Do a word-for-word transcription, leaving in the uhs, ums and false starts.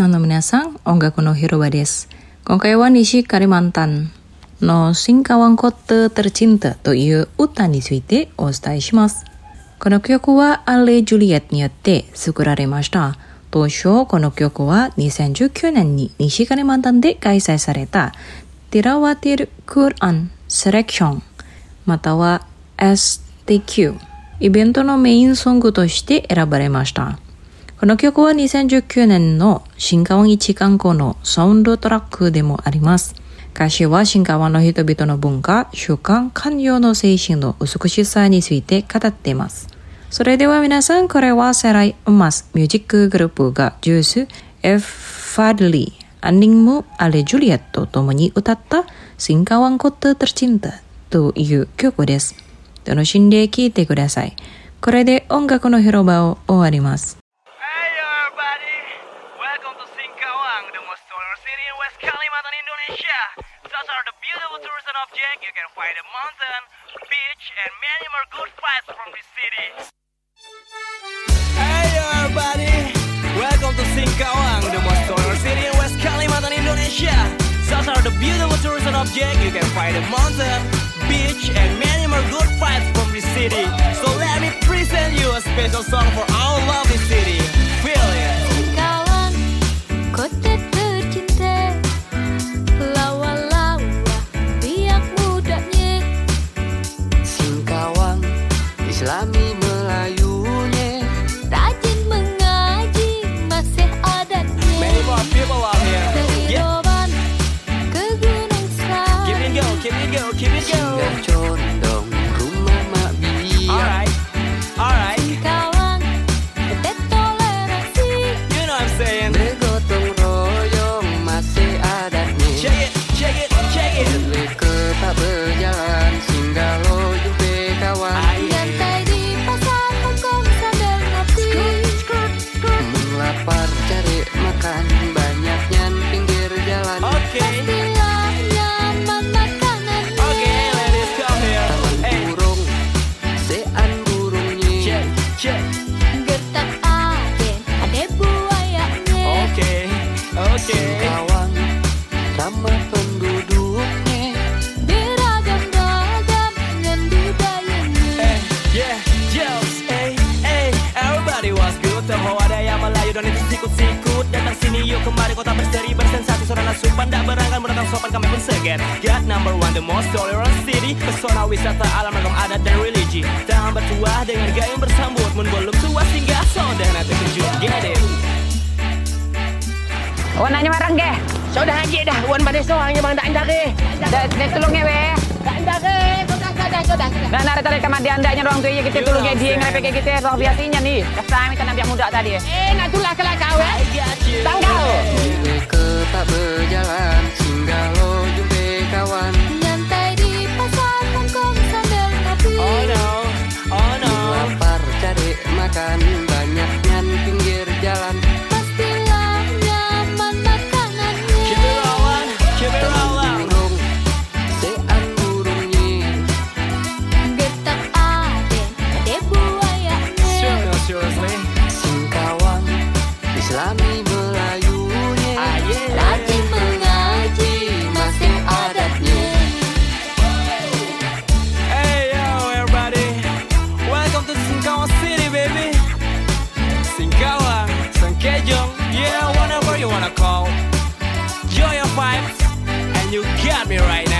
Nana minasan, ongaku no Hiroba desu. Konkai wa Nishi Kalimantan no Singkawan kota tercinta という歌についてお伝えします。この曲はアレ・ジュリエットによって作られました。当初この曲はにせんじゅうきゅうねんに西カリマンタンで開催されたティラワティル・クーアン・セレクションまたは エスティーキュー イベントのメインソングとして選ばれました。この曲はにせんじゅうきゅうねんの新川一観光のサウンドトラックでもあります。歌詞は新川の人々の文化、習慣、寛容の精神の美しさについて語っています。それでは皆さん、これはセライ・ウマスミュージックグループがジュース、エフ・ファドリー、アンニンム・アレ・ジュリエットと共に歌ったシンカワンコット・テルチンタという曲です。楽しんで聴いてください。これで音楽の広場を終わります。 Those are the beautiful tourism objects. You can find a mountain, beach, and many more good vibes from this city. Hey everybody, welcome to Singkawang, the most tourist city in West Kalimantan, Indonesia. Those are the beautiful tourism objects. You can find a mountain, beach, and many more good vibes from this city. So let me present you a special song for our lovely city. Feel it. Singkawang, kota tercinta. Islami Melayunya, rajin mengaji masih adatnya. Many more people out here. Dari Yeah. Roban ke Gunung Selamat. Keep it go, keep it go, keep it go. Singgah condong rumah Mak Bia. Alright, alright. Singkawang, kota toleransi. You know what I'm saying. Bergotong royong masih adatnya. Check it, check it, check it. Seleke tak berjalan, singgah lo jumpa kawan. Nyantai di pasar Hongkong sambil ngopi. Melapar cari makan, banyaknya pinggir jalan. Okay, Pastilah nyaman makanannya. okay, ladies come here. Taman Hey, burung, sean burungnya. check, check. Gertak aden, ada buayanya. Okay, okay. Singkawang, ramah penduduknya. Beragam-ragam dengan budayanya. Hey, yeah, yes, hey, hey. Everybody was good. Tahu ada yang Melayu dan itu sikut-sikut. Datang sini yuk kemari kota berseri bersensasi. Sorana supan tak berangkat mendatang sopan kami pun segan. God number one, the most tolerant city. Pesona wisata alam ragam adat dan religi. Tak bertuah dengan gayung bersambut. Mun belum tua singgah saudara terkejut. Get it. Wan nak nyemarang ke? Sudah haji dah, wan pada seorang yang bang tak anda ke. Dah dah tolongnya we. Tak anda ke, sudah sudah sudah. Dah nak tarik kamar dia andanya orang tu ye kita tolongnya dia ngapai kayak kita soal biasanya ni. Kasih minta nabi muda tadi. Eh, nak tulah kelak kau eh. I got you. Tanggal. Seleke tak berjalan, singgah lo jumpa kawan. Nyantai di pasar Hongkong sambil ngopi. Oh no, oh no. Lapar cari makan, banyaknya pinggir jalan. Pastilah nyaman makanannya. Keep it rolling, keep it rolling. Burung, sean burungnya. Gertak aden, ada buayanya. Sure, no, seriously. Singkawang, Islami Melayunya. Ah, yeah. Rajin mengaji masih adatnya. Hey yo everybody, welcome to Singkawang City baby. Singkawang, Sangkejong, yeah whatever you wanna call. Enjoy your vibes, and you got me right.